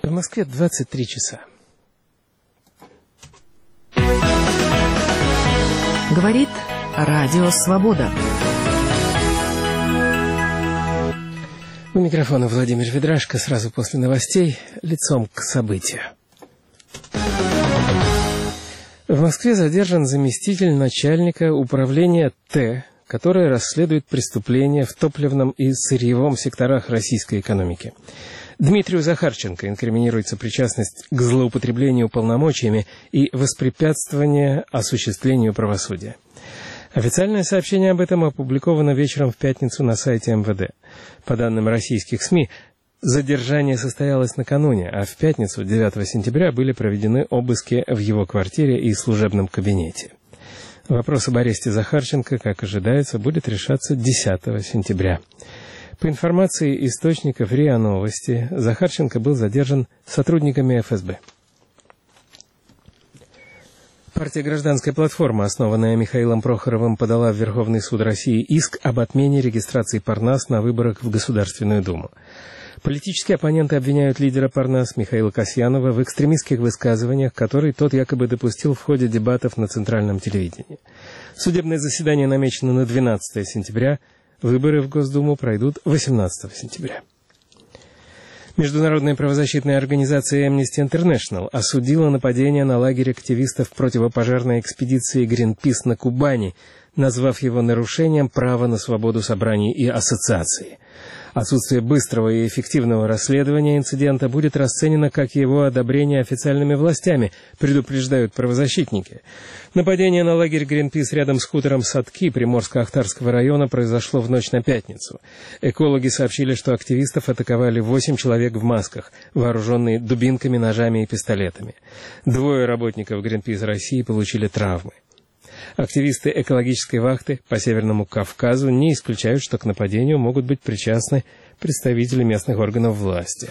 В Москве 23 часа. Говорит Радио Свобода. У микрофона Владимир Ведрашко. Сразу после новостей лицом к событию. В Москве задержан заместитель начальника управления Т, которое расследует преступления в топливном и сырьевом секторах российской экономики. Дмитрию Захарченко инкриминируется причастность к злоупотреблению полномочиями и воспрепятствование осуществлению правосудия. Официальное сообщение об этом опубликовано вечером в пятницу на сайте МВД. По данным российских СМИ, задержание состоялось накануне, а в пятницу, 9 сентября, были проведены обыски в его квартире и служебном кабинете. Вопрос об аресте Захарченко, как ожидается, будет решаться 10 сентября. По информации источников РИА Новости, Захарченко был задержан сотрудниками ФСБ. Партия «Гражданская платформа», основанная Михаилом Прохоровым, подала в Верховный суд России иск об отмене регистрации Парнас на выборах в Государственную Думу. Политические оппоненты обвиняют лидера Парнас Михаила Касьянова в экстремистских высказываниях, которые тот якобы допустил в ходе дебатов на центральном телевидении. Судебное заседание намечено на 12 сентября. Выборы в Госдуму пройдут 18 сентября. Международная правозащитная организация Amnesty International осудила нападение на лагерь активистов противопожарной экспедиции Greenpeace на Кубани, назвав его нарушением права на свободу собраний и ассоциаций. Отсутствие быстрого и эффективного расследования инцидента будет расценено как его одобрение официальными властями, предупреждают правозащитники. Нападение на лагерь Greenpeace рядом с хутором Садки Приморско-Ахтарского района произошло в ночь на пятницу. Экологи сообщили, что активистов атаковали 8 человек в масках, вооруженные дубинками, ножами и пистолетами. 2 работников Greenpeace России получили травмы. Активисты экологической вахты по Северному Кавказу не исключают, что к нападению могут быть причастны представители местных органов власти.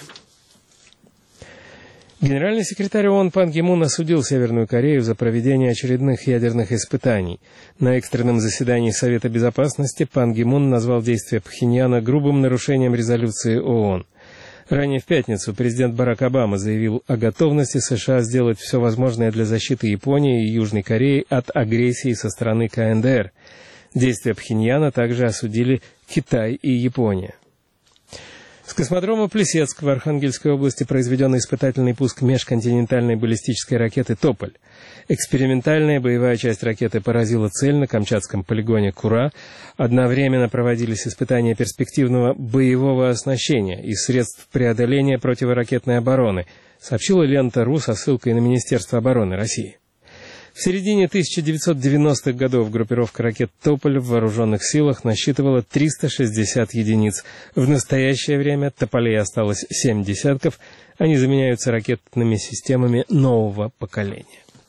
Генеральный секретарь ООН Пан Ги Мун осудил Северную Корею за проведение очередных ядерных испытаний. На экстренном заседании Совета Безопасности Пан Ги Мун назвал действия Пхеньяна грубым нарушением резолюции ООН. Ранее в пятницу президент Барак Обама заявил о готовности США сделать все возможное для защиты Японии и Южной Кореи от агрессии со стороны КНДР. Действия Пхеньяна также осудили Китай и Япония. С космодрома Плесецк в Архангельской области произведен испытательный пуск межконтинентальной баллистической ракеты «Тополь». Экспериментальная боевая часть ракеты поразила цель на Камчатском полигоне Кура. Одновременно проводились испытания перспективного боевого оснащения и средств преодоления противоракетной обороны, сообщила Лента.ру со ссылкой на Министерство обороны России. В середине 1990-х годов группировка ракет «Тополь» в вооруженных силах насчитывала 360 единиц. В настоящее время «Тополей» осталось 7 десятков. Они заменяются ракетными системами нового поколения.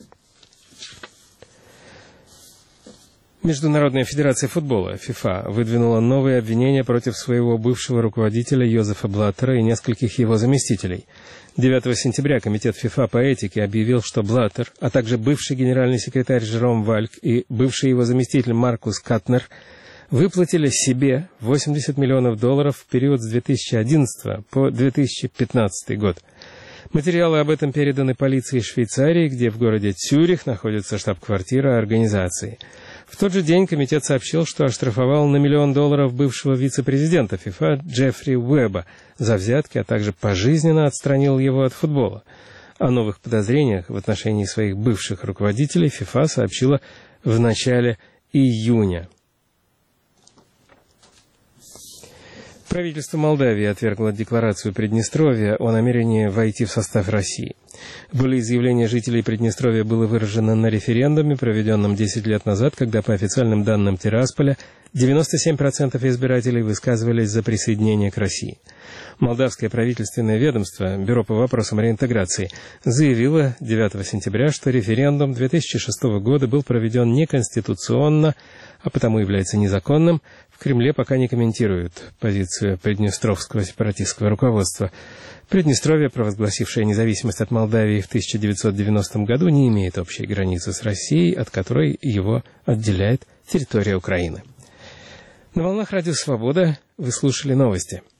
Международная федерация футбола, ФИФА, выдвинула новые обвинения против своего бывшего руководителя Йозефа Блаттера и нескольких его заместителей. 9 сентября Комитет ФИФА по этике объявил, что Блаттер, а также бывший генеральный секретарь Жером Вальк и бывший его заместитель Маркус Катнер выплатили себе $80 миллионов в период с 2011 по 2015 год. Материалы об этом переданы полиции Швейцарии, где в городе Цюрих находится штаб-квартира организации. В тот же день комитет сообщил, что оштрафовал на $1 миллион бывшего вице-президента ФИФА Джеффри Уэба за взятки, а также пожизненно отстранил его от футбола. О новых подозрениях в отношении своих бывших руководителей ФИФА сообщила в начале июня. Правительство Молдавии отвергло декларацию Приднестровья о намерении войти в состав России. Волеизъявление жителей Приднестровья было выражено на референдуме, проведенном 10 лет назад, когда, по официальным данным Тирасполя, 97% избирателей высказывались за присоединение к России. Молдавское правительственное ведомство, Бюро по вопросам реинтеграции, заявило 9 сентября, что референдум 2006 года был проведен неконституционно, а потому является незаконным. В Кремле пока не комментируют позицию приднестровского сепаратистского руководства. Приднестровье, провозгласившее независимость от Молдавии в 1990 году, не имеет общей границы с Россией, от которой его отделяет территория Украины. На волнах Радио Свобода вы слушали новости.